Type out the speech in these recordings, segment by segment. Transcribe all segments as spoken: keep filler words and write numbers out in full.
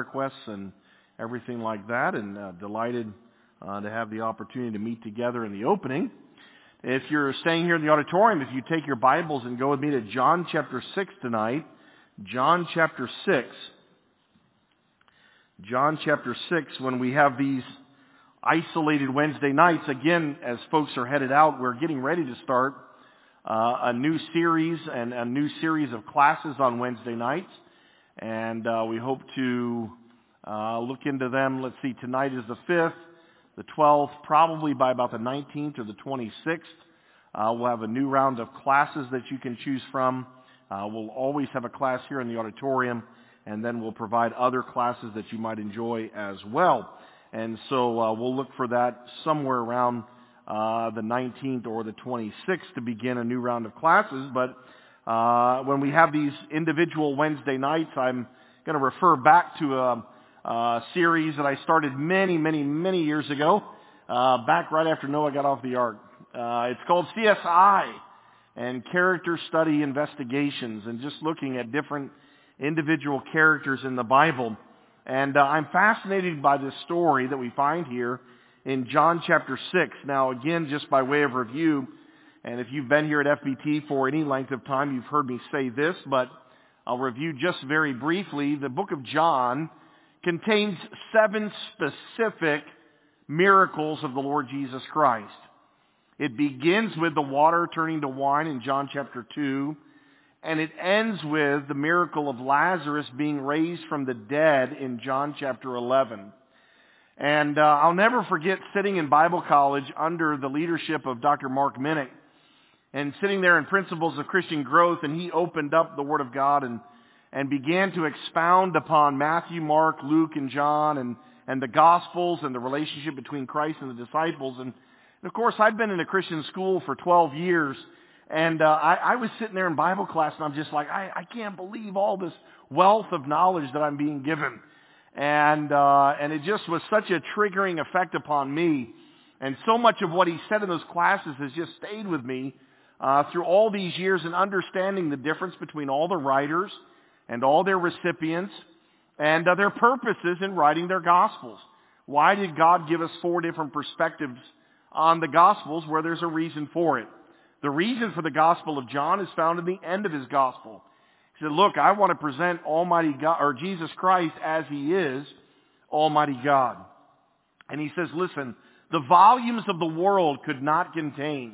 requests and everything like that, and uh, delighted uh, to have the opportunity to meet together in the opening. If you're staying here in the auditorium, if you take your Bibles and go with me to John chapter six tonight, John chapter six. John chapter six, when we have these isolated Wednesday nights, again, as folks are headed out, we're getting ready to start uh, a new series and a new series of classes on Wednesday nights. And uh, we hope to uh, look into them. Let's see, tonight is the fifth, the twelfth, probably by about the nineteenth or the twenty-sixth. Uh, we'll have a new round of classes that you can choose from. Uh, we'll always have a class here in the auditorium, and then we'll provide other classes that you might enjoy as well. And so uh, we'll look for that somewhere around uh, the nineteenth or the twenty-sixth to begin a new round of classes. But uh, when we have these individual Wednesday nights, I'm going to refer back to a, a series that I started many, many, many years ago, uh, back right after Noah got off the ark. Uh, it's called C S I, and Character Study Investigations, and just looking at different individual characters in the Bible. And uh, I'm fascinated by this story that we find here in John chapter six. Now, again, just by way of review, and if you've been here at F B T for any length of time, you've heard me say this, but I'll review just very briefly. The book of John contains seven specific miracles of the Lord Jesus Christ. It begins with the water turning to wine in John chapter two. And it ends with the miracle of Lazarus being raised from the dead in John chapter eleven. And uh, I'll never forget sitting in Bible college under the leadership of Doctor Mark Minnick, and sitting there in Principles of Christian Growth, and he opened up the Word of God and, and began to expound upon Matthew, Mark, Luke, and John, and, and the Gospels and the relationship between Christ and the disciples. And, and of course, I'd been in a Christian school for twelve years, And uh, I, I was sitting there in Bible class, and I'm just like, I, I can't believe all this wealth of knowledge that I'm being given. And uh, and it just was such a triggering effect upon me. And so much of what he said in those classes has just stayed with me uh, through all these years, in understanding the difference between all the writers and all their recipients and uh, their purposes in writing their Gospels. Why did God give us four different perspectives on the Gospels where there's a reason for it? The reason for the Gospel of John is found in the end of his Gospel. He said, look, I want to present Almighty God, or Jesus Christ as he is, Almighty God. And he says, listen, the volumes of the world could not contain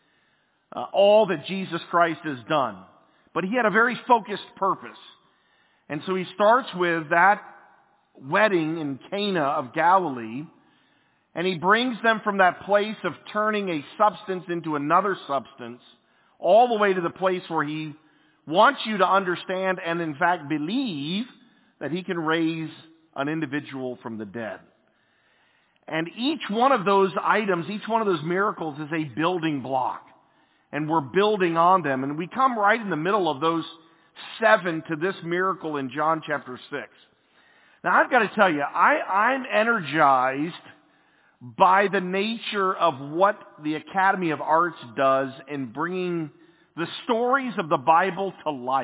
uh, all that Jesus Christ has done. But he had a very focused purpose. And so he starts with that wedding in Cana of Galilee, and he brings them from that place of turning a substance into another substance all the way to the place where he wants you to understand and in fact believe that he can raise an individual from the dead. And each one of those items, each one of those miracles is a building block. And we're building on them. And we come right in the middle of those seven to this miracle in John chapter six. Now I've got to tell you, I, I'm energized by the nature of what the Academy of Arts does in bringing the stories of the Bible to life.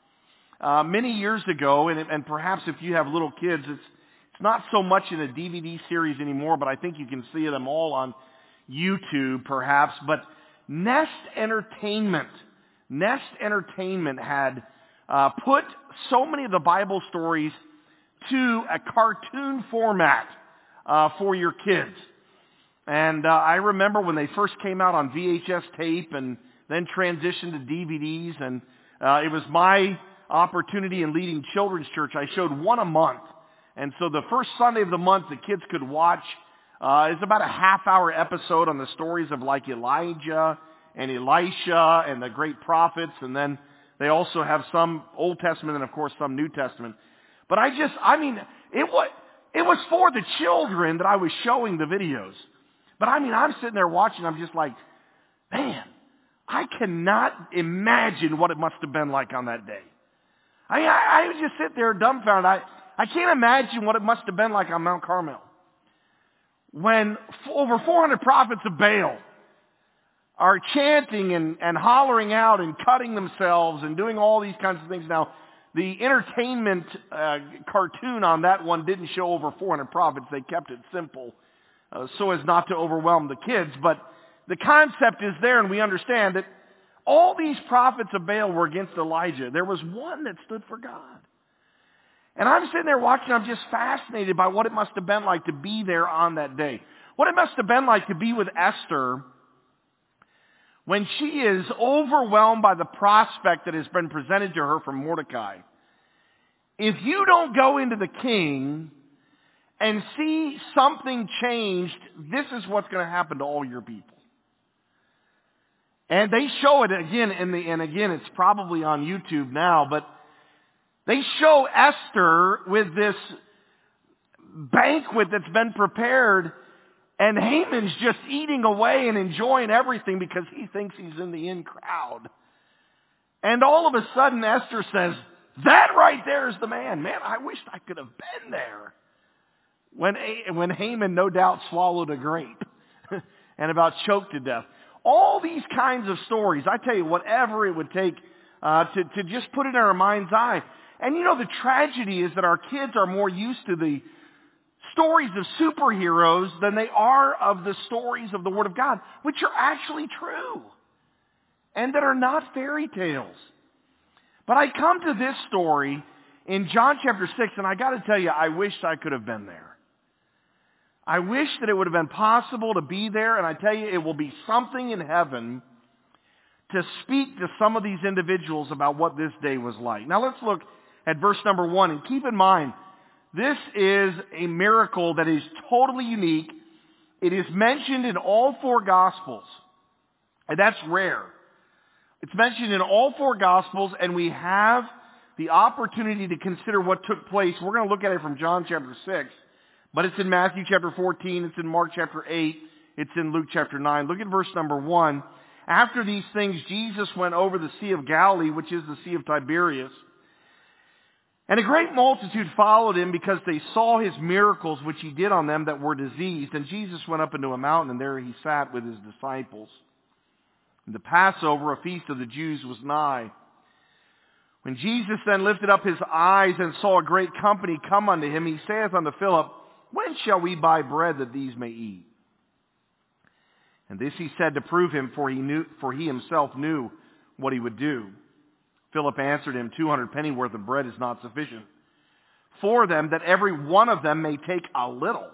Uh, many years ago, and, and perhaps if you have little kids, it's, it's not so much in a D V D series anymore, but I think you can see them all on YouTube perhaps. But Nest Entertainment, Nest Entertainment had uh, put so many of the Bible stories to a cartoon format Uh, for your kids. And uh, I remember when they first came out on V H S tape and then transitioned to D V Ds, and uh, it was my opportunity in leading children's church. I showed one a month. And so the first Sunday of the month the kids could watch uh, is about a half hour episode on the stories of like Elijah and Elisha and the great prophets, and then they also have some Old Testament and of course some New Testament. But I just, I mean, it was It was for the children that I was showing the videos. But I mean, I'm sitting there watching, I'm just like, man, I cannot imagine what it must have been like on that day. I, I, I would just sit there dumbfounded. I, I can't imagine what it must have been like on Mount Carmel, when over four hundred prophets of Baal are chanting and, and hollering out and cutting themselves and doing all these kinds of things. Now, the entertainment uh, cartoon on that one didn't show over four hundred prophets. They kept it simple uh, so as not to overwhelm the kids. But the concept is there, and we understand that all these prophets of Baal were against Elijah. There was one that stood for God. And I'm sitting there watching, I'm just fascinated by what it must have been like to be there on that day. What it must have been like to be with Esther when she is overwhelmed by the prospect that has been presented to her from Mordecai. If you don't go into the king and see something changed, this is what's going to happen to all your people. And they show it again in the, and again, it's probably on YouTube now, but they show Esther with this banquet that's been prepared, and Haman's just eating away and enjoying everything because he thinks he's in the in crowd. And all of a sudden Esther says, that right there is the man. Man, I wished I could have been there. When, when Haman no doubt swallowed a grape and about choked to death. All these kinds of stories, I tell you, whatever it would take uh, to, to just put it in our mind's eye. And you know, the tragedy is that our kids are more used to the stories of superheroes than they are of the stories of the Word of God, which are actually true and that are not fairy tales. But I come to this story in John chapter six, and I got to tell you, I wish I could have been there. I wish that it would have been possible to be there, and I tell you, it will be something in heaven to speak to some of these individuals about what this day was like. Now let's look at verse number one, and keep in mind, this is a miracle that is totally unique. It is mentioned in all four Gospels, and that's rare. It's mentioned in all four Gospels, and we have the opportunity to consider what took place. We're going to look at it from John chapter six. But it's in Matthew chapter fourteen, it's in Mark chapter eight, it's in Luke chapter nine. Look at verse number one. After these things, Jesus went over the Sea of Galilee, which is the Sea of Tiberias. And a great multitude followed him because they saw his miracles which he did on them that were diseased. And Jesus went up into a mountain, and there he sat with his disciples. And the Passover, a feast of the Jews, was nigh. When Jesus then lifted up his eyes and saw a great company come unto him, he saith unto Philip, when shall we buy bread that these may eat? And this he said to prove him, for he knew, for he himself knew what he would do. Philip answered him, two hundred pennyworth of bread is not sufficient for them, that every one of them may take a little.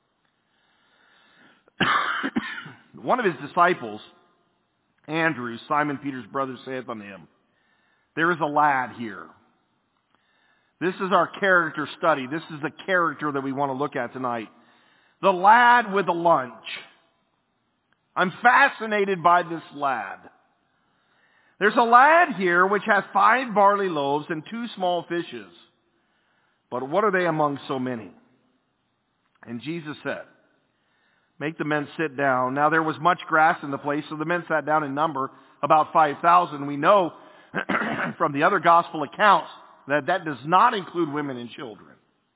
One of his disciples, Andrew, Simon Peter's brother, saith unto him, there is a lad here. This is our character study. This is the character that we want to look at tonight. The lad with a lunch. I'm fascinated by this lad. There's a lad here which hath five barley loaves and two small fishes. But what are they among so many? And Jesus said, make the men sit down. Now there was much grass in the place, so the men sat down in number, about five thousand. We know from the other gospel accounts that that does not include women and children.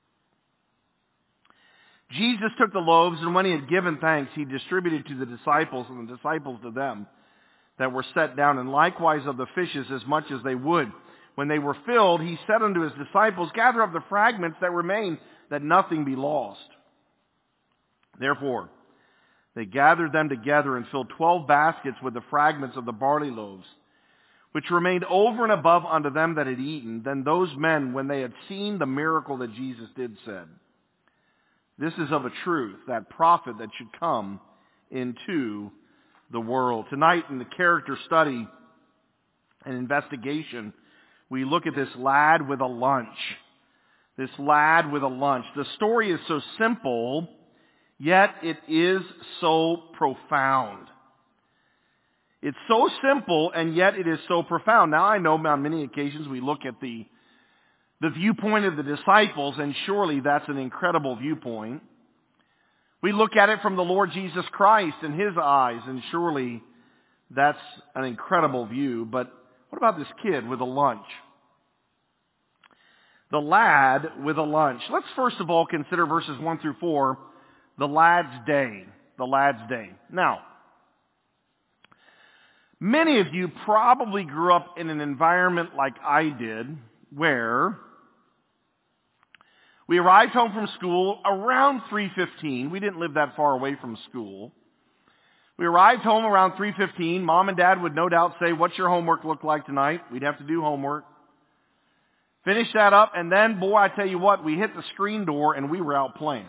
Jesus took the loaves, and when he had given thanks, he distributed to the disciples, and the disciples to them that were set down, and likewise of the fishes as much as they would. When they were filled, he said unto his disciples, gather up the fragments that remain, that nothing be lost. Therefore, they gathered them together and filled twelve baskets with the fragments of the barley loaves, which remained over and above unto them that had eaten. Then those men, when they had seen the miracle that Jesus did, said, this is of a truth, that prophet that should come into the world. Tonight in the character study and investigation, we look at this lad with a lunch. This lad with a lunch. The story is so simple, yet it is so profound. It's so simple, and yet it is so profound. Now, I know on many occasions we look at the, the viewpoint of the disciples, and surely that's an incredible viewpoint. We look at it from the Lord Jesus Christ and his eyes, and surely that's an incredible view. But what about this kid with a lunch? The lad with a lunch. Let's first of all consider verses one through four, the lad's day. The lad's day. Now, many of you probably grew up in an environment like I did, where we arrived home from school around three fifteen. We didn't live that far away from school. We arrived home around three fifteen. Mom and Dad would no doubt say, "What's your homework look like tonight?" We'd have to do homework. Finish that up, and then, boy, I tell you what, we hit the screen door and we were out playing.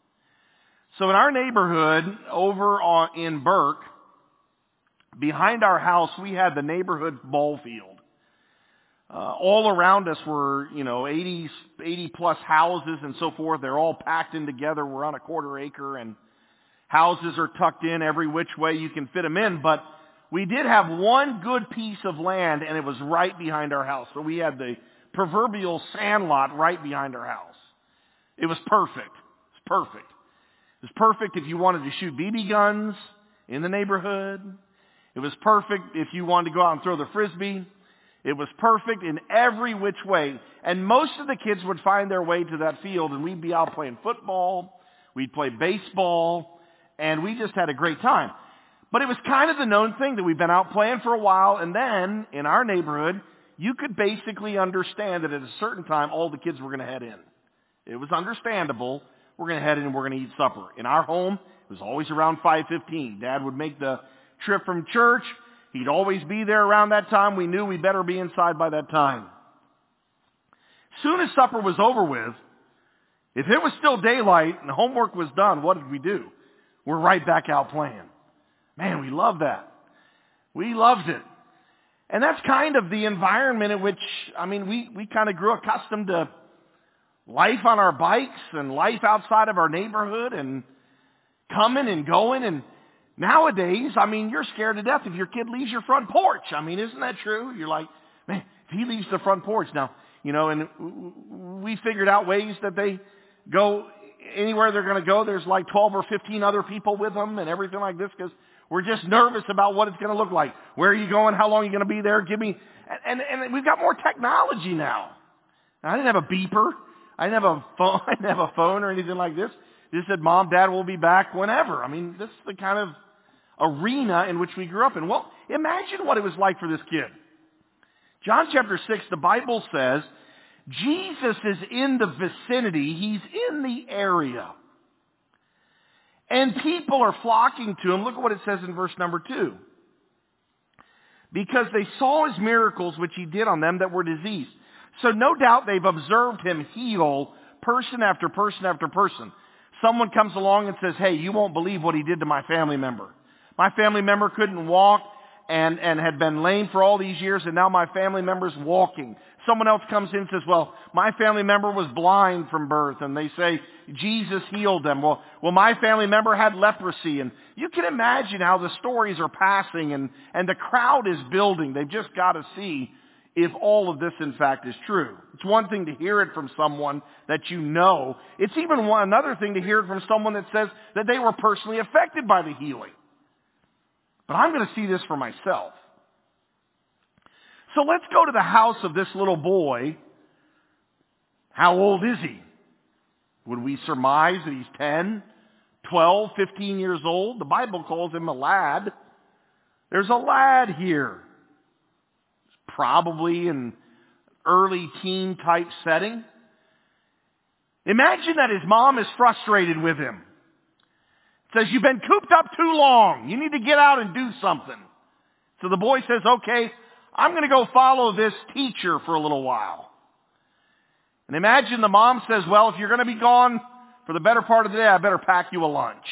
So in our neighborhood over on, in Burke, behind our house, we had the neighborhood ball field. Uh, all around us were, you know, eighty, eighty plus houses and so forth. They're all packed in together. We're on a quarter acre, and houses are tucked in every which way you can fit them in. But we did have one good piece of land, and it was right behind our house. So we had the proverbial sand lot right behind our house. It was perfect. It was perfect. It was perfect if you wanted to shoot B B guns in the neighborhood. It was perfect if you wanted to go out and throw the frisbee. It was perfect in every which way. And most of the kids would find their way to that field, and we'd be out playing football. We'd play baseball, and we just had a great time. But it was kind of the known thing that we've been out playing for a while, and then in our neighborhood, you could basically understand that at a certain time, all the kids were going to head in. It was understandable. We're going to head in and we're going to eat supper. In our home, it was always around five fifteen. Dad would make the trip from church. He'd always be there around that time. We knew we better be inside by that time. Soon as supper was over with, if it was still daylight and the homework was done, what did we do? We're right back out playing. Man, we loved that. We loved it. And that's kind of the environment in which, I mean, we, we kind of grew accustomed to life on our bikes and life outside of our neighborhood and coming and going. And nowadays, I mean, you're scared to death if your kid leaves your front porch. I mean, isn't that true? You're like, man, if he leaves the front porch now, you know, and we figured out ways that they go anywhere they're going to go. There's like twelve or fifteen other people with them and everything like this because we're just nervous about what it's going to look like. Where are you going? How long are you going to be there? Give me, and, and, and we've got more technology now. now. I didn't have a beeper. I didn't have a phone. I didn't have a phone or anything like this. Just said, "Mom, Dad will be back whenever." I mean, this is the kind of arena in which we grew up in. Well, imagine what it was like for this kid. John chapter six, the Bible says, Jesus is in the vicinity. He's in the area. And people are flocking to him. Look at what it says in verse number two. Because they saw his miracles which he did on them that were diseased. So no doubt they've observed him heal person after person after person. Someone comes along and says, "Hey, you won't believe what he did to my family member. My family member couldn't walk and, and had been lame for all these years, and now my family member's walking." Someone else comes in and says, "Well, my family member was blind from birth," and they say, "Jesus healed them." Well, well, my family member had leprosy, and you can imagine how the stories are passing, and, and the crowd is building. They've just got to see if all of this, in fact, is true. It's one thing to hear it from someone that you know. It's even one another thing to hear it from someone that says that they were personally affected by the healing. But I'm going to see this for myself. So let's go to the house of this little boy. How old is he? Would we surmise that he's ten, twelve, fifteen years old? The Bible calls him a lad. There's a lad here. Probably an early teen type setting. Imagine that his mom is frustrated with him. Says, "You've been cooped up too long. You need to get out and do something." So the boy says, "Okay, I'm going to go follow this teacher for a little while." And imagine the mom says, "Well, if you're going to be gone for the better part of the day, I better pack you a lunch."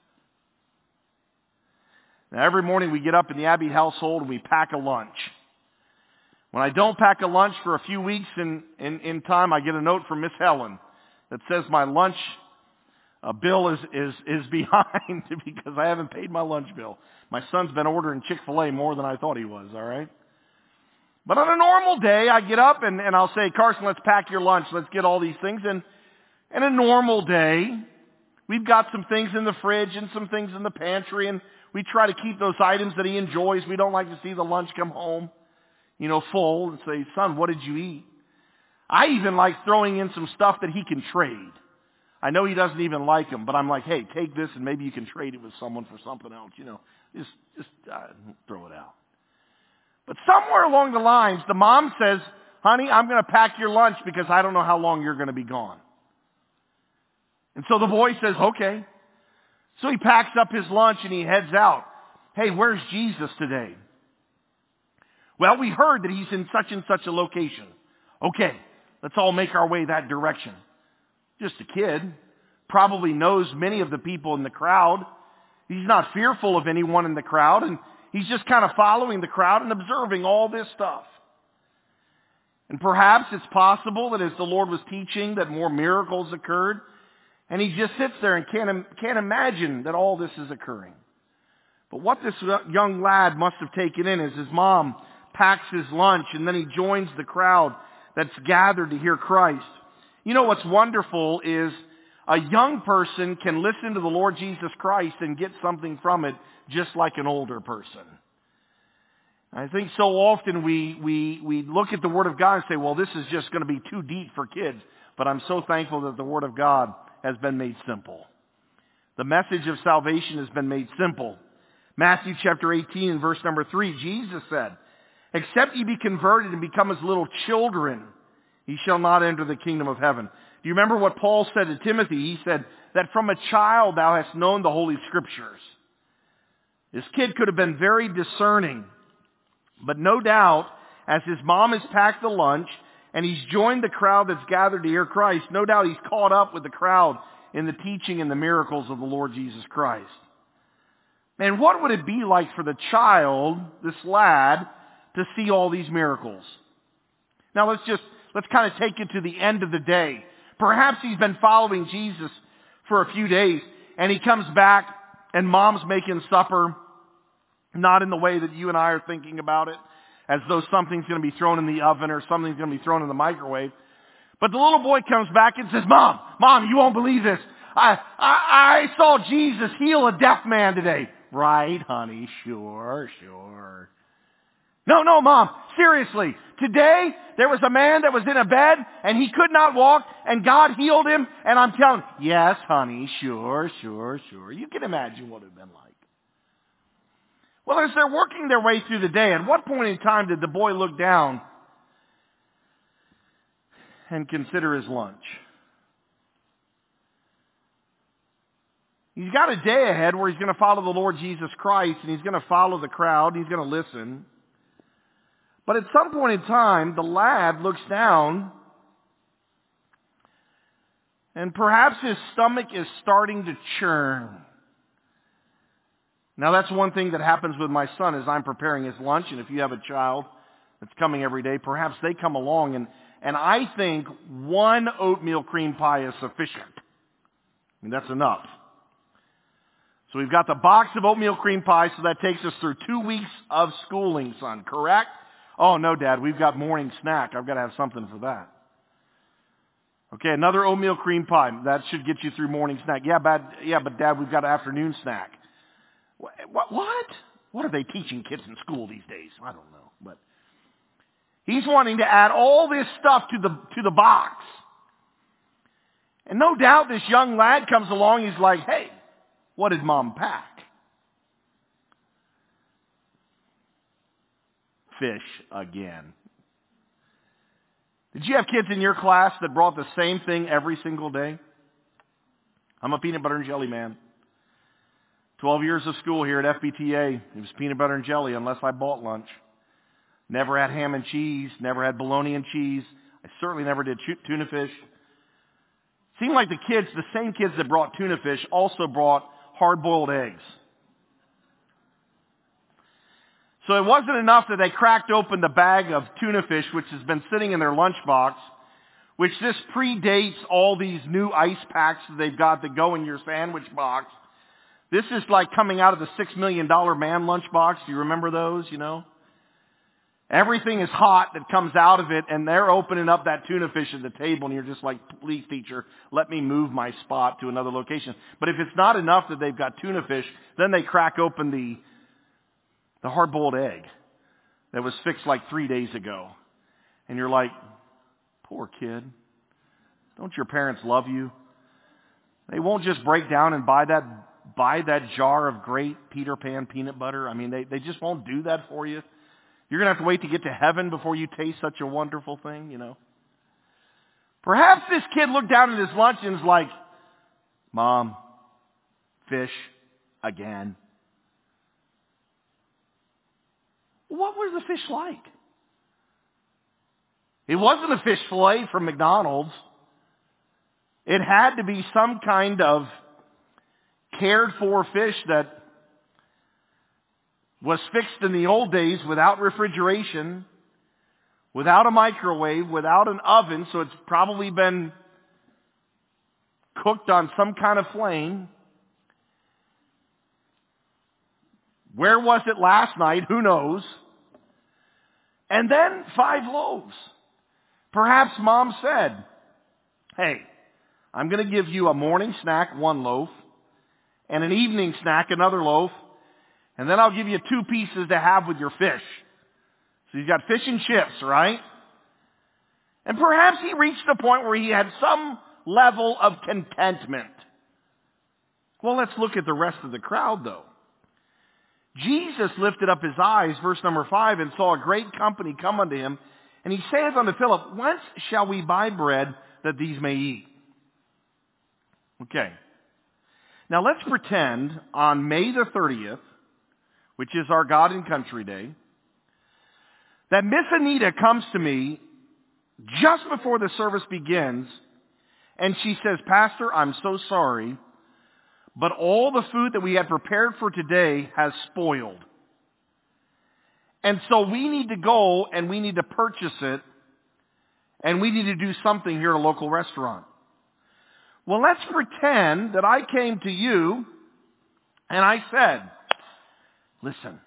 Now, every morning we get up in the Abbey household and we pack a lunch. When I don't pack a lunch for a few weeks in, in, in time, I get a note from Miss Helen that says my lunch uh, bill is, is, is behind because I haven't paid my lunch bill. My son's been ordering Chick-fil-A more than I thought he was, all right? But on a normal day, I get up and, and I'll say, "Carson, let's pack your lunch. Let's get all these things." And in a normal day, we've got some things in the fridge and some things in the pantry, and we try to keep those items that he enjoys. We don't like to see the lunch come home, you know, full and say, "Son, what did you eat?" I even like throwing in some stuff that he can trade. I know he doesn't even like them, but I'm like, "Hey, take this and maybe you can trade it with someone for something else." You know, just, just uh, throw it out. But somewhere along the lines, the mom says, honey, I'm going to pack your lunch because I don't know how long you're going to be gone. And so the boy says, okay. So he packs up his lunch and he heads out. Hey, where's Jesus today? Well, we heard that he's in such and such a location. Okay, let's all make our way that direction. Just a kid. Probably knows many of the people in the crowd. He's not fearful of anyone in the crowd, and he's just kind of following the crowd and observing all this stuff. And perhaps it's possible that as the Lord was teaching that more miracles occurred, and he just sits there and can't, can't imagine that all this is occurring. But what this young lad must have taken in is his mom packs his lunch, and then he joins the crowd that's gathered to hear Christ. You know what's wonderful is a young person can listen to the Lord Jesus Christ and get something from it just like an older person. I think so often we, we, we look at the Word of God and say, well, this is just going to be too deep for kids. But I'm so thankful that the Word of God has been made simple. The message of salvation has been made simple. Matthew chapter eighteen and verse number three, Jesus said, except ye be converted and become as little children, ye shall not enter the kingdom of heaven. Do you remember what Paul said to Timothy? He said that from a child thou hast known the Holy Scriptures. This kid could have been very discerning. But no doubt, as his mom has packed the lunch and he's joined the crowd that's gathered to hear Christ, no doubt he's caught up with the crowd in the teaching and the miracles of the Lord Jesus Christ. And what would it be like for the child, this lad, to see all these miracles? Now let's just, let's kind of take it to the end of the day. Perhaps he's been following Jesus for a few days and he comes back and mom's making supper, not in the way that you and I are thinking about it, as though something's going to be thrown in the oven or something's going to be thrown in the microwave. But the little boy comes back and says, Mom, Mom, you won't believe this. I, I, I saw Jesus heal a deaf man today. Right, honey, sure, sure. No, no, Mom, seriously. Today, there was a man that was in a bed, and he could not walk, and God healed him, and I'm telling you, yes, honey, sure, sure, sure. You can imagine what it would have been like. Well, as they're working their way through the day, at what point in time did the boy look down and consider his lunch? He's got a day ahead where he's going to follow the Lord Jesus Christ, and he's going to follow the crowd, and he's going to listen. But at some point in time, the lad looks down, and perhaps his stomach is starting to churn. Now that's one thing that happens with my son as I'm preparing his lunch, and if you have a child that's coming every day, perhaps they come along, and, and I think one oatmeal cream pie is sufficient. I mean, that's enough. So we've got the box of oatmeal cream pie, so that takes us through two weeks of schooling, son, correct? Oh, no, Dad, we've got morning snack. I've got to have something for that. Okay, another oatmeal cream pie. That should get you through morning snack. Yeah, bad, yeah, but Dad, we've got afternoon snack. What? What? What are they teaching kids in school these days? I don't know. But he's wanting to add all this stuff to the, to the box. And no doubt this young lad comes along, he's like, hey, what did Mom pack? Fish again. Did you have kids in your class that brought the same thing every single day? I'm a peanut butter and jelly man. Twelve years of school here at F B T A, it was peanut butter and jelly unless I bought lunch. Never had ham and cheese, never had bologna and cheese. I certainly never did tuna fish. Seemed like the kids, the same kids that brought tuna fish, also brought hard-boiled eggs. So it wasn't enough that they cracked open the bag of tuna fish, which has been sitting in their lunchbox, which this predates all these new ice packs that they've got that go in your sandwich box. This is like coming out of the six million dollar man lunchbox. Do you remember those, you know? Everything is hot that comes out of it, and they're opening up that tuna fish at the table, and you're just like, please, teacher, let me move my spot to another location. But if it's not enough that they've got tuna fish, then they crack open the the hard-boiled egg that was fixed like three days ago. And you're like, poor kid. Don't your parents love you? They won't just break down and buy that buy that jar of great Peter Pan peanut butter. I mean, they, they just won't do that for you. You're going to have to wait to get to heaven before you taste such a wonderful thing, you know. Perhaps this kid looked down at his lunch and was like, Mom, fish again. What was the fish like? It wasn't a fish fillet from McDonald's. It had to be some kind of cared for fish that was fixed in the old days without refrigeration, without a microwave, without an oven, so it's probably been cooked on some kind of flame. Where was it last night? Who knows? And then five loaves. Perhaps Mom said, hey, I'm going to give you a morning snack, one loaf, and an evening snack, another loaf, and then I'll give you two pieces to have with your fish. So you've got fish and chips, right? And perhaps he reached a point where he had some level of contentment. Well, let's look at the rest of the crowd, though. Jesus lifted up his eyes, verse number five, and saw a great company come unto him. And he saith unto Philip, whence shall we buy bread that these may eat? Okay. Now let's pretend on May the thirtieth, which is our God and Country Day, that Miss Anita comes to me just before the service begins, and she says, Pastor, I'm so sorry, but all the food that we had prepared for today has spoiled. And so we need to go and we need to purchase it, and we need to do something here at a local restaurant. Well, let's pretend that I came to you and I said, listen,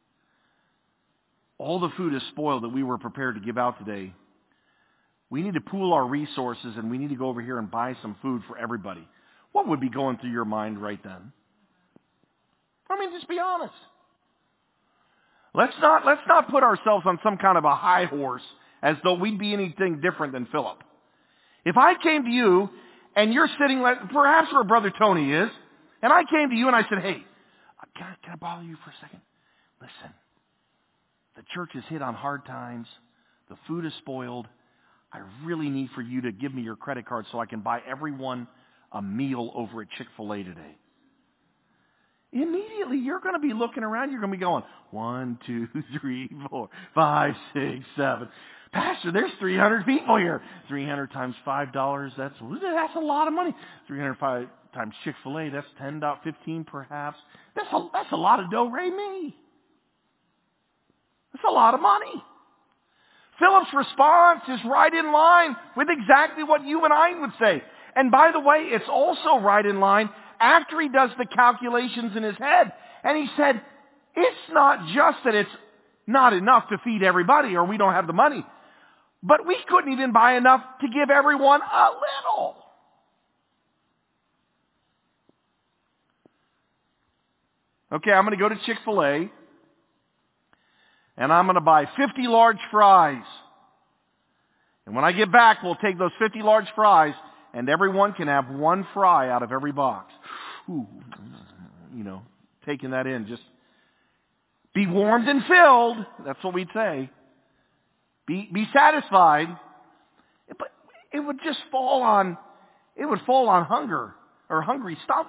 all the food is spoiled that we were prepared to give out today. We need to pool our resources and we need to go over here and buy some food for everybody. What would be going through your mind right then? I mean, just be honest. Let's not, let's not put ourselves on some kind of a high horse as though we'd be anything different than Philip. If I came to you and you're sitting, like, perhaps where Brother Tony is, and I came to you and I said, hey, can I, can I bother you for a second? Listen, the church is hit on hard times. The food is spoiled. I really need for you to give me your credit card so I can buy everyone a meal over at Chick-fil-A today. Immediately, you're going to be looking around. You're going to be going, one, two, three, four, five, six, seven. Pastor, there's three hundred people here. three hundred times five dollars, that's, that's a lot of money. three hundred five times Chick-fil-A, that's ten dollars, fifteen perhaps. That's a, that's a lot of do-re-mi. That's a lot of money. Philip's response is right in line with exactly what you and I would say. And by the way, it's also right in line after he does the calculations in his head. And he said, it's not just that it's not enough to feed everybody or we don't have the money, but we couldn't even buy enough to give everyone a little. Okay, I'm going to go to Chick-fil-A and I'm going to buy fifty large fries. And when I get back, we'll take those fifty large fries and everyone can have one fry out of every box. Ooh, you know, taking that in, just be warmed and filled. That's what we'd say. Be, be satisfied. But it would just fall on, it would fall on hunger or hungry stomachs.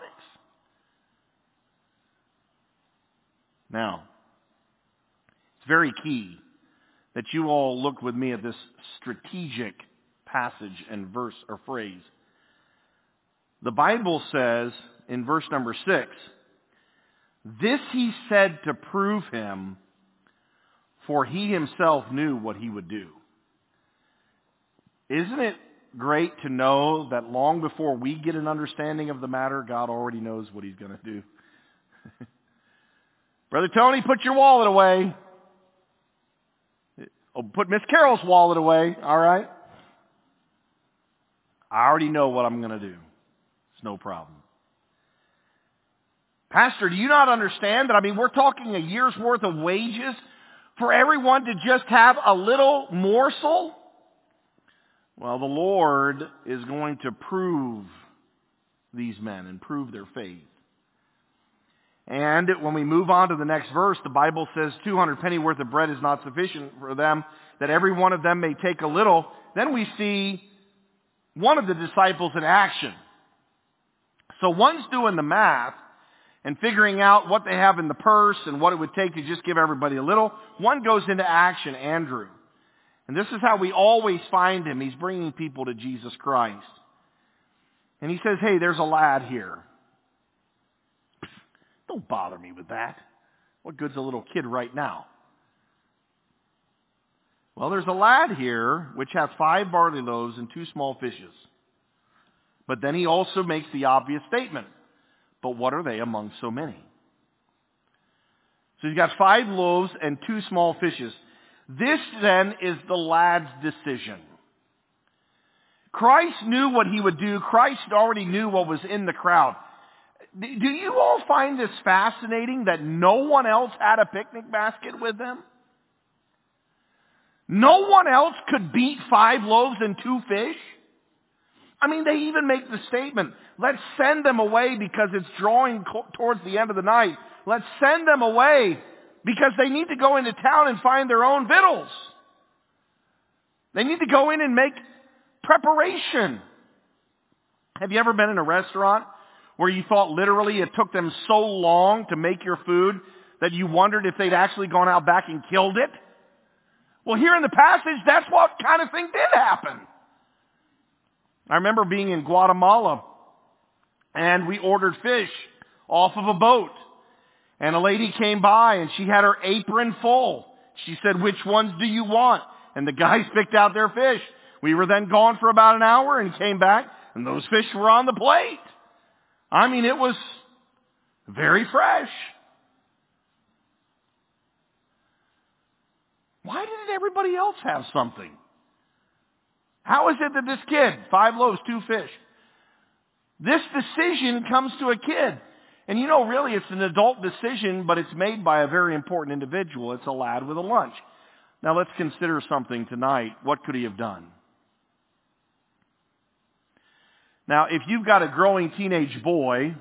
Now, it's very key that you all look with me at this strategic passage and verse or phrase. The Bible says in verse number six, this he said to prove him, for he himself knew what he would do. Isn't it great to know that long before we get an understanding of the matter, God already knows what he's going to do? Brother Tony, put your wallet away. Oh, put Miss Carol's wallet away, all right? I already know what I'm going to do. It's no problem. Pastor, do you not understand that? I mean, we're talking a year's worth of wages for everyone to just have a little morsel? Well, the Lord is going to prove these men and prove their faith. And when we move on to the next verse, the Bible says two hundred penny worth of bread is not sufficient for them, that every one of them may take a little. Then we see one of the disciples in action. So one's doing the math and figuring out what they have in the purse and what it would take to just give everybody a little. One goes into action, Andrew. And this is how we always find him. He's bringing people to Jesus Christ. And he says, hey, there's a lad here. Don't bother me with that. What good's a little kid right now? Well, there's a lad here which hath five barley loaves and two small fishes. But then he also makes the obvious statement. But what are they among so many? So he's got five loaves and two small fishes. This then is the lad's decision. Christ knew what he would do. Christ already knew what was in the crowd. Do you all find this fascinating that no one else had a picnic basket with them? No one else could beat five loaves and two fish? I mean, they even make the statement, let's send them away because it's drawing towards the end of the night. Let's send them away because they need to go into town and find their own victuals. They need to go in and make preparation. Have you ever been in a restaurant where you thought literally it took them so long to make your food that you wondered if they'd actually gone out back and killed it? Well, here in the passage, that's what kind of thing did happen. I remember being in Guatemala, and we ordered fish off of a boat. And a lady came by, and she had her apron full. She said, which ones do you want? And the guys picked out their fish. We were then gone for about an hour and came back, and those fish were on the plate. I mean, it was very fresh. Why didn't everybody else have something? How is it that this kid, five loaves, two fish, this decision comes to a kid? And you know, really, it's an adult decision, but it's made by a very important individual. It's a lad with a lunch. Now, let's consider something tonight. What could he have done? Now, if you've got a growing teenage boy,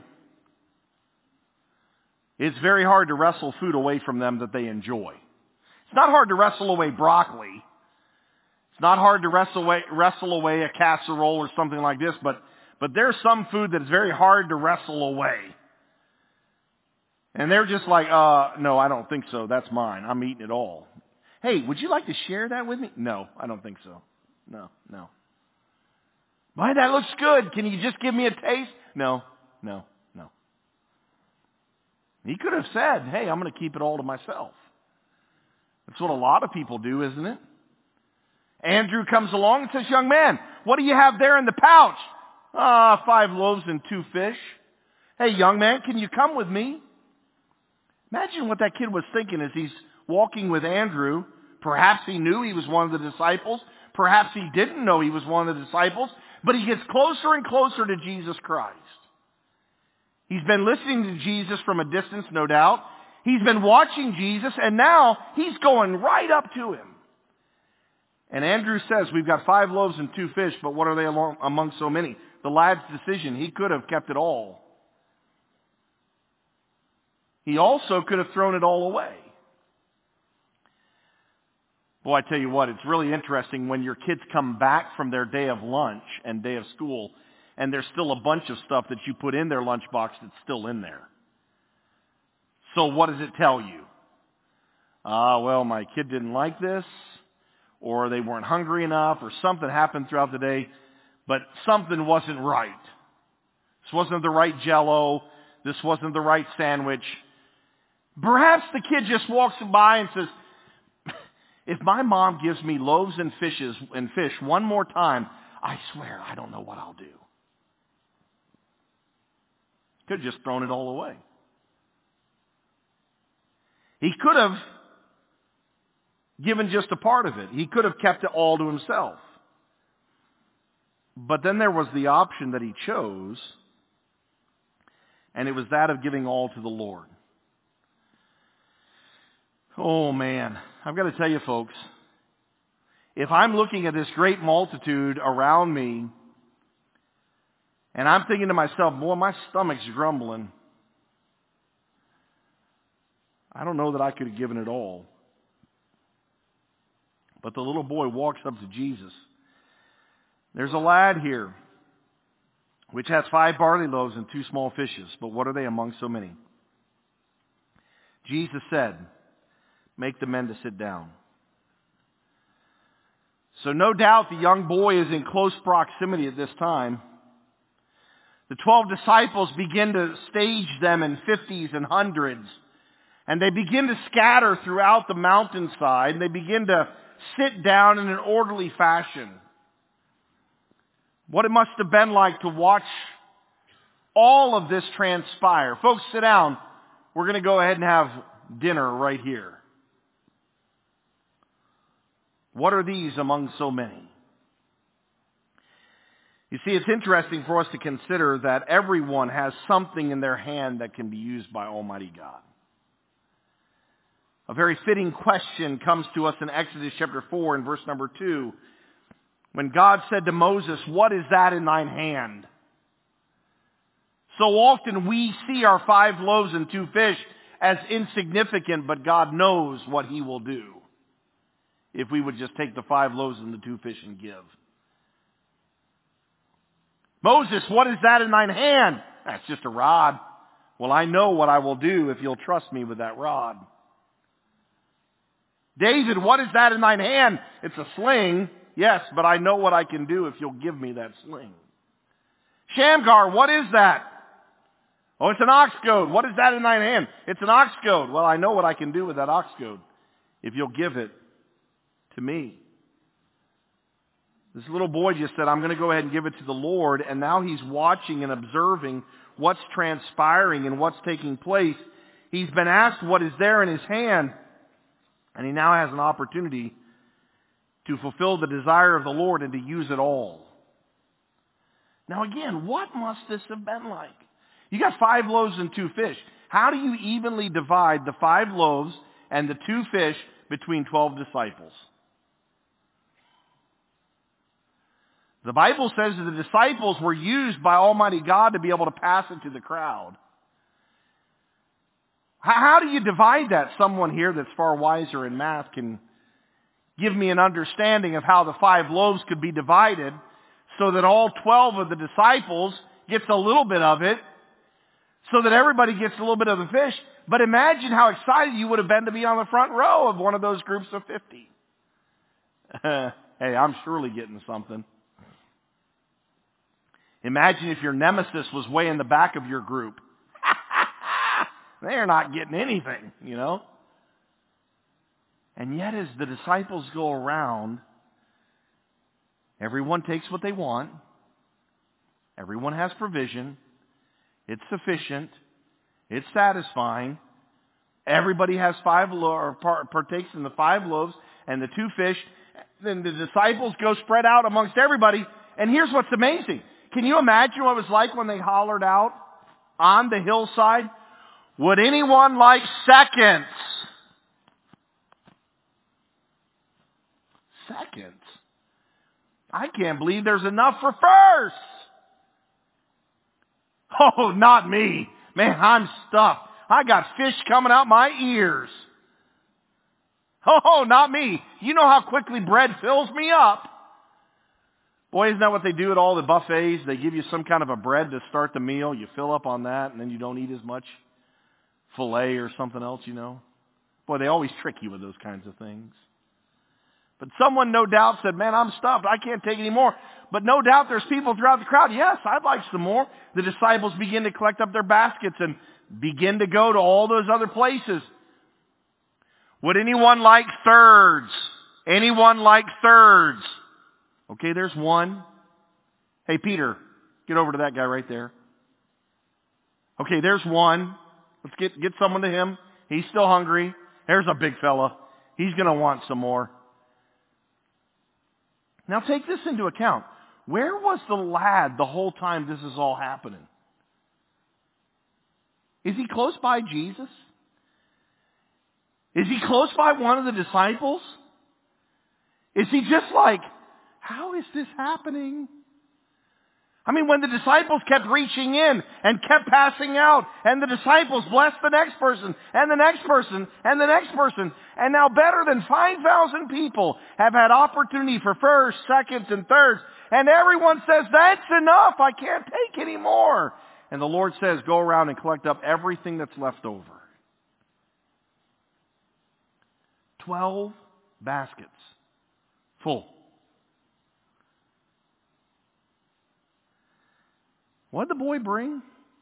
it's very hard to wrestle food away from them that they enjoy. It's not hard to wrestle away broccoli. It's not hard to wrestle away, wrestle away a casserole or something like this, but, but there's some food that is very hard to wrestle away. And they're just like, uh, no, I don't think so. That's mine. I'm eating it all. Hey, would you like to share that with me? No, I don't think so. No, no. Why, that looks good. Can you just give me a taste? No, no, no. He could have said, hey, I'm going to keep it all to myself. That's what a lot of people do, isn't it? Andrew comes along and says, young man, what do you have there in the pouch? Ah, uh, five loaves and two fish. Hey, young man, can you come with me? Imagine what that kid was thinking as he's walking with Andrew. Perhaps he knew he was one of the disciples. Perhaps he didn't know he was one of the disciples. But he gets closer and closer to Jesus Christ. He's been listening to Jesus from a distance, no doubt. He's been watching Jesus, and now he's going right up to him. And Andrew says, we've got five loaves and two fish, but what are they among so many? The lad's decision, he could have kept it all. He also could have thrown it all away. Boy, I tell you what, it's really interesting when your kids come back from their day of lunch and day of school, and there's still a bunch of stuff that you put in their lunchbox that's still in there. So what does it tell you? Ah, uh, well, my kid didn't like this, or they weren't hungry enough, or something happened throughout the day, but something wasn't right. This wasn't the right Jell-O. This wasn't the right sandwich. Perhaps the kid just walks by and says, if my mom gives me loaves and fishes and fish one more time, I swear I don't know what I'll do. Could have just thrown it all away. He could have given just a part of it. He could have kept it all to himself. But then there was the option that he chose, and it was that of giving all to the Lord. Oh man, I've got to tell you folks, if I'm looking at this great multitude around me, and I'm thinking to myself, boy, my stomach's grumbling. I don't know that I could have given it all. But the little boy walks up to Jesus. There's a lad here which has five barley loaves and two small fishes, but what are they among so many? Jesus said, make the men to sit down. So no doubt the young boy is in close proximity at this time. The twelve disciples begin to stage them in fifties and hundreds. And they begin to scatter throughout the mountainside. And they begin to sit down in an orderly fashion. What it must have been like to watch all of this transpire. Folks, sit down. We're going to go ahead and have dinner right here. What are these among so many? You see, it's interesting for us to consider that everyone has something in their hand that can be used by Almighty God. A very fitting question comes to us in Exodus chapter four and verse number two. When God said to Moses, what is that in thine hand? So often we see our five loaves and two fish as insignificant, but God knows what He will do if we would just take the five loaves and the two fish and give. Moses, what is that in thine hand? That's just a rod. Well, I know what I will do if you'll trust me with that rod. David, what is that in thine hand? It's a sling. Yes, but I know what I can do if you'll give me that sling. Shamgar, what is that? Oh, it's an ox goad. What is that in thine hand? It's an ox goad. Well, I know what I can do with that ox goad if you'll give it to me. This little boy just said, I'm going to go ahead and give it to the Lord. And now he's watching and observing what's transpiring and what's taking place. He's been asked what is there in his hand. And he now has an opportunity to fulfill the desire of the Lord and to use it all. Now again, what must this have been like? You got five loaves and two fish. How do you evenly divide the five loaves and the two fish between twelve disciples? The Bible says that the disciples were used by Almighty God to be able to pass it to the crowd. How do you divide that? Someone here that's far wiser in math can give me an understanding of how the five loaves could be divided so that all twelve of the disciples gets a little bit of it, so that everybody gets a little bit of the fish. But imagine how excited you would have been to be on the front row of one of those groups of fifty. Hey, I'm surely getting something. Imagine if your nemesis was way in the back of your group. They're not getting anything, you know. And yet as the disciples go around, everyone takes what they want. Everyone has provision. It's sufficient. It's satisfying. Everybody has five lo- or partakes in the five loaves and the two fish. Then the disciples go spread out amongst everybody. And here's what's amazing. Can you imagine what it was like when they hollered out on the hillside? Would anyone like seconds? Seconds? I can't believe there's enough for first. Oh, not me. Man, I'm stuffed. I got fish coming out my ears. Oh, not me. You know how quickly bread fills me up. Boy, isn't that what they do at all the buffets? They give you some kind of a bread to start the meal. You fill up on that, and then you don't eat as much filet or something else, you know. Boy, they always trick you with those kinds of things. But someone no doubt said, man, I'm stuffed. I can't take any more. But no doubt there's people throughout the crowd. Yes, I'd like some more. The disciples begin to collect up their baskets and begin to go to all those other places. Would anyone like thirds? Anyone like thirds? Okay, there's one. Hey, Peter, get over to that guy right there. Okay, there's one. Let's get, get someone to him. He's still hungry. There's a big fella. He's going to want some more. Now take this into account. Where was the lad the whole time this is all happening? Is he close by Jesus? Is he close by one of the disciples? Is he just like, how is this happening? I mean, when the disciples kept reaching in and kept passing out, and the disciples blessed the next person, and the next person, and the next person, and now better than five thousand people have had opportunity for first, seconds, and thirds, and everyone says, that's enough, I can't take any more. And the Lord says, go around and collect up everything that's left over. Twelve baskets full. What did the boy bring?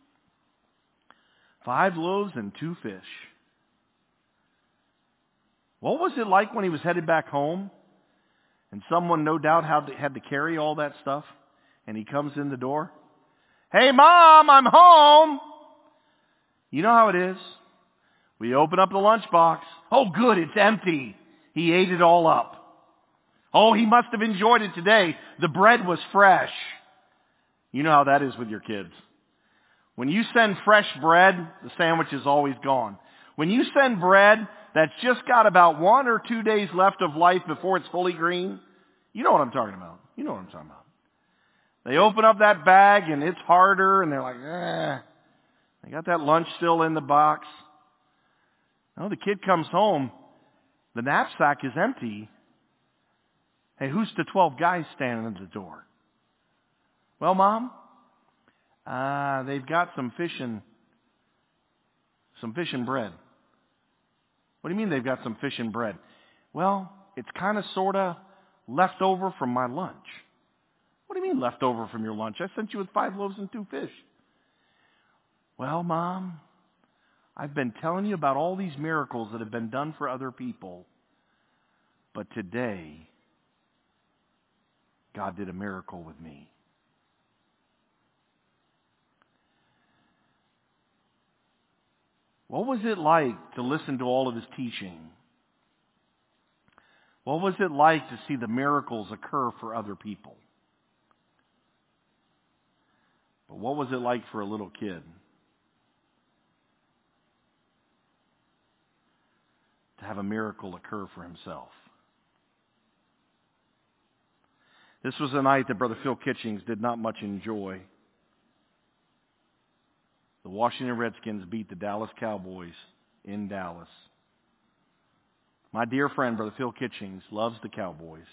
Five loaves and two fish. What was it like when he was headed back home? And someone no doubt had to, had to carry all that stuff. And he comes in the door. Hey, Mom, I'm home. You know how it is. We open up the lunchbox. Oh, good, it's empty. He ate it all up. Oh, he must have enjoyed it today. The bread was fresh. You know how that is with your kids. When you send fresh bread, the sandwich is always gone. When you send bread that's just got about one or two days left of life before it's fully green, you know what I'm talking about. You know what I'm talking about. They open up that bag and it's harder and they're like, eh. They got that lunch still in the box. No, the kid comes home. The knapsack is empty. Hey, who's the twelve guys standing at the door? Well, Mom, uh, they've got some fish and some fish and bread. What do you mean they've got some fish and bread? Well, it's kind of sort of left over from my lunch. What do you mean left over from your lunch? I sent you with five loaves and two fish. Well, Mom, I've been telling you about all these miracles that have been done for other people. But today, God did a miracle with me. What was it like to listen to all of his teaching? What was it like to see the miracles occur for other people? But what was it like for a little kid? To have a miracle occur for himself. This was a night that Brother Phil Kitchings did not much enjoy. The Washington Redskins beat the Dallas Cowboys in Dallas. My dear friend, Brother Phil Kitchings, loves the Cowboys.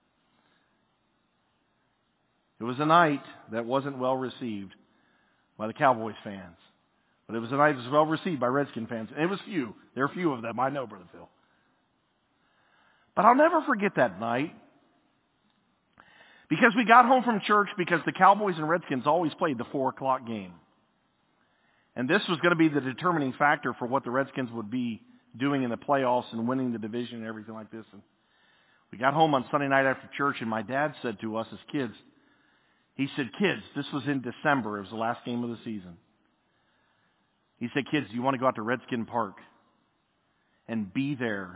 It was a night that wasn't well received by the Cowboys fans. But it was a night that was well received by Redskin fans. And it was few. There are few of them. I know, Brother Phil. But I'll never forget that night. Because we got home from church because the Cowboys and Redskins always played the four o'clock game. And this was going to be the determining factor for what the Redskins would be doing in the playoffs and winning the division and everything like this. And we got home on Sunday night after church, and my dad said to us as kids, he said, kids, this was in December. It was the last game of the season. He said, kids, do you want to go out to Redskin Park and be there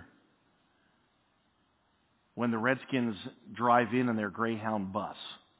when the Redskins drive in in their Greyhound bus?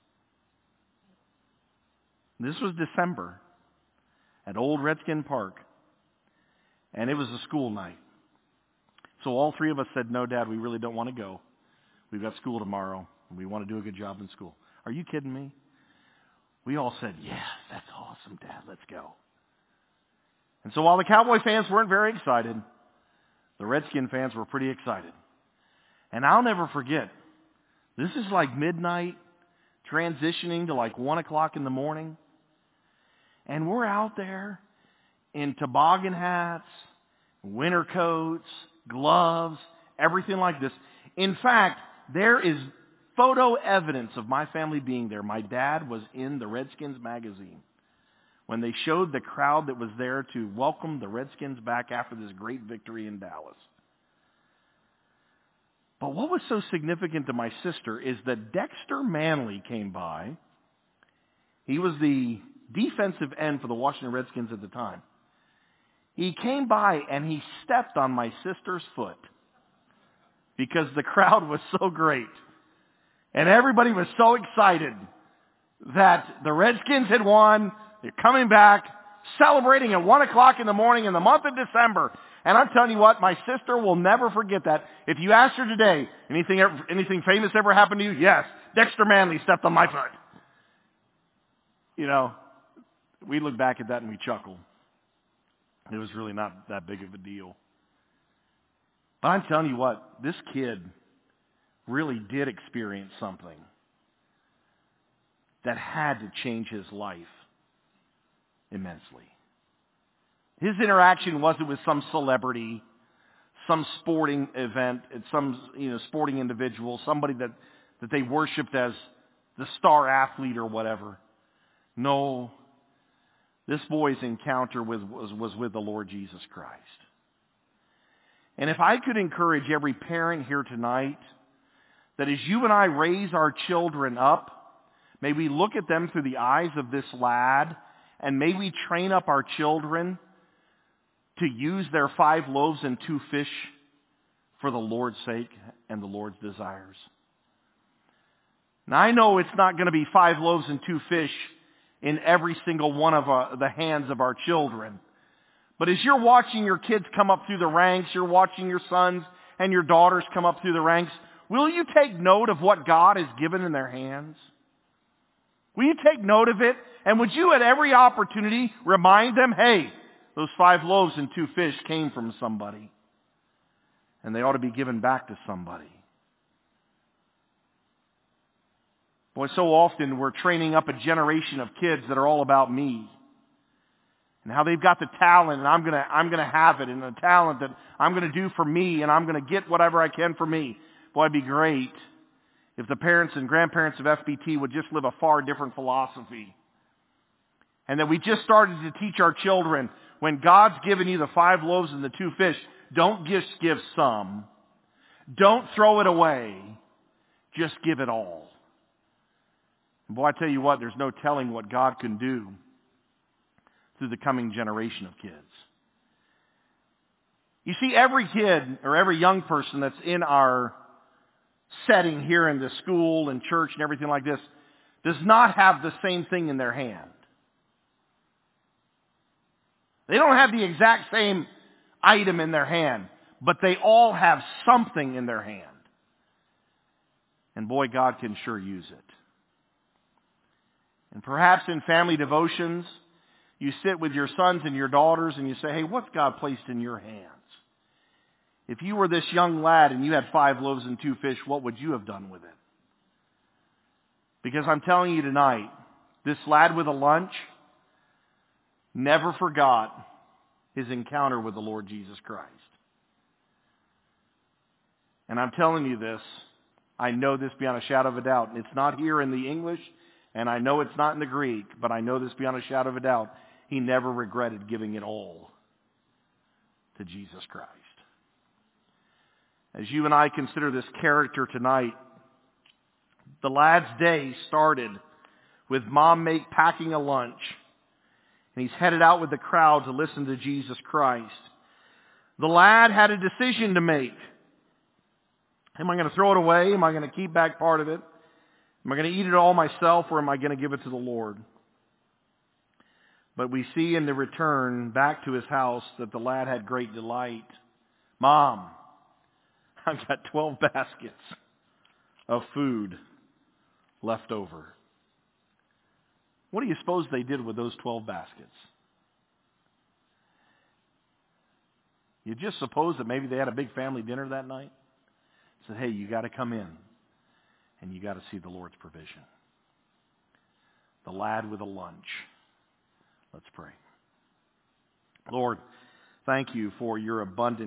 This was December at Old Redskin Park, and it was a school night. So all three of us said, no, Dad, we really don't want to go. We've got school tomorrow, and we want to do a good job in school. Are you kidding me? We all said, yeah, that's awesome, Dad, let's go. And so while the Cowboy fans weren't very excited, the Redskin fans were pretty excited. And I'll never forget, this is like midnight, transitioning to like one o'clock in the morning. And we're out there in toboggan hats, winter coats, gloves, everything like this. In fact, there is photo evidence of my family being there. My dad was in the Redskins magazine when they showed the crowd that was there to welcome the Redskins back after this great victory in Dallas. But what was so significant to my sister is that Dexter Manley came by. He was the defensive end for the Washington Redskins at the time. He came by and he stepped on my sister's foot because the crowd was so great. And everybody was so excited that the Redskins had won. They're coming back, celebrating at one o'clock in the morning in the month of December. And I'm telling you what, my sister will never forget that. If you ask her today, anything, anything famous ever happened to you? Yes, Dexter Manley stepped on my foot. You know, we look back at that and we chuckle. It was really not that big of a deal. But I'm telling you what, this kid really did experience something that had to change his life immensely. His interaction wasn't with some celebrity, some sporting event, some you know sporting individual, somebody that, that they worshipped as the star athlete or whatever. No, this boy's encounter with, was, was with the Lord Jesus Christ. And if I could encourage every parent here tonight, that as you and I raise our children up, may we look at them through the eyes of this lad, and may we train up our children to use their five loaves and two fish for the Lord's sake and the Lord's desires. Now I know it's not going to be five loaves and two fish in every single one of uh, the hands of our children. But as you're watching your kids come up through the ranks, you're watching your sons and your daughters come up through the ranks, will you take note of what God has given in their hands? Will you take note of it? And would you at every opportunity remind them, hey, those five loaves and two fish came from somebody, and they ought to be given back to somebody. Boy, so often we're training up a generation of kids that are all about me. And how they've got the talent, and I'm gonna, I'm gonna have it, and the talent that I'm gonna do for me, and I'm gonna get whatever I can for me. Boy, it'd be great if the parents and grandparents of F B T would just live a far different philosophy. And that we just started to teach our children, when God's given you the five loaves and the two fish, don't just give some. Don't throw it away. Just give it all. And boy, I tell you what, there's no telling what God can do through the coming generation of kids. You see, every kid or every young person that's in our setting here in the school and church and everything like this does not have the same thing in their hand. They don't have the exact same item in their hand, but they all have something in their hand. And boy, God can sure use it. And perhaps in family devotions, you sit with your sons and your daughters and you say, hey, what's God placed in your hands? If you were this young lad and you had five loaves and two fish, what would you have done with it? Because I'm telling you tonight, this lad with a lunch never forgot his encounter with the Lord Jesus Christ. And I'm telling you this, I know this beyond a shadow of a doubt. It's not here in the English, and I know it's not in the Greek, but I know this beyond a shadow of a doubt. He never regretted giving it all to Jesus Christ. As you and I consider this character tonight, the lad's day started with Mom make packing a lunch, and he's headed out with the crowd to listen to Jesus Christ. The lad had a decision to make. Am I going to throw it away? Am I going to keep back part of it? Am I going to eat it all myself, or am I going to give it to the Lord? But we see in the return back to his house that the lad had great delight. Mom, I've got twelve baskets of food left over. What do you suppose they did with those twelve baskets? You just suppose that maybe they had a big family dinner that night? Said, hey, you got to come in and you got to see the Lord's provision. The lad with a lunch. Let's pray. Lord, thank you for your abundant